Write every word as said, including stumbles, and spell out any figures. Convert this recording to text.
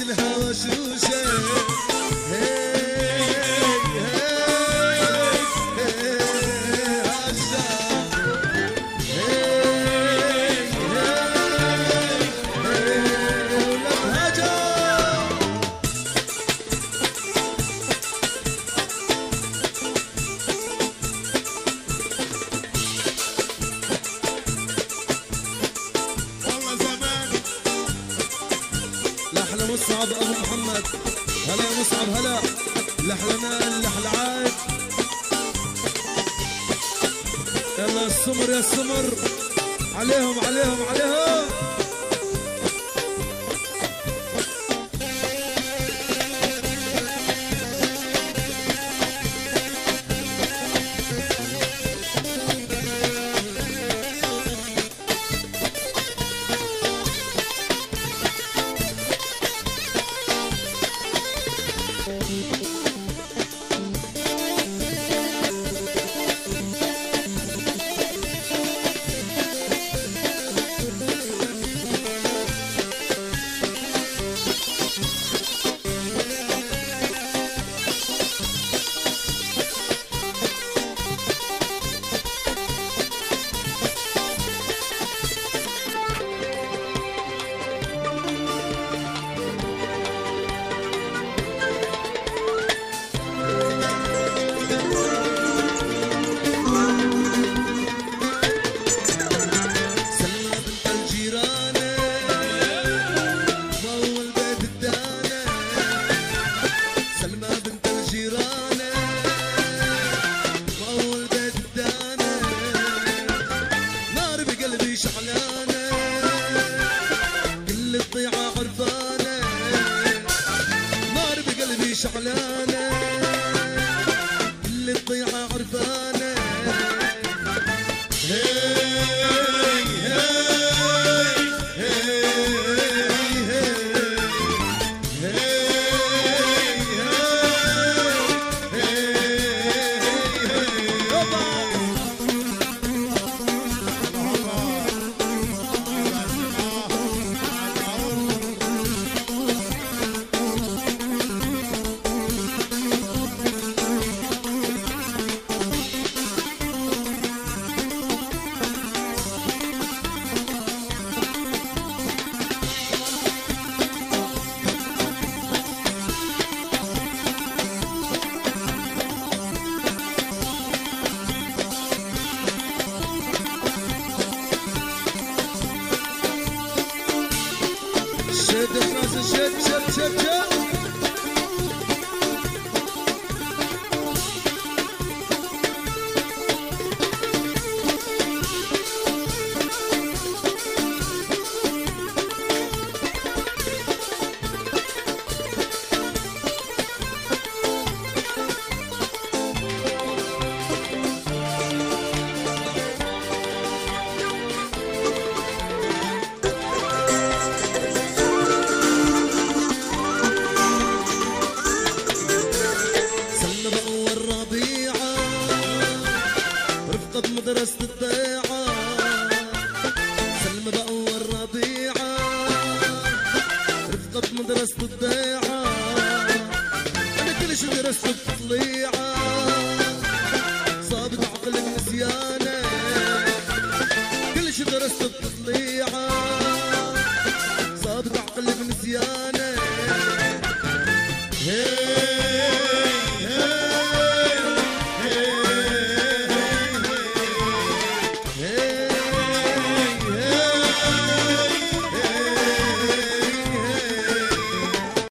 الهوى شوشه مصعب ابو محمد. هلا يا مصعب هلا. لحلنان لحلعاد. يلا السمر يا السمر عليهم عليهم عليهم. شعلانة اللي الضيعة عرفانة. هي هي هي شد الراس شد شد شد شد. مدرسة الضيعة سلمى بأول ربيعة رفقة مدرسة الضيعة. أنا كل شي درست بتطليعة صابت عقل النسيانة. كل شي درست بتطليعة صابت عقل النسيانة.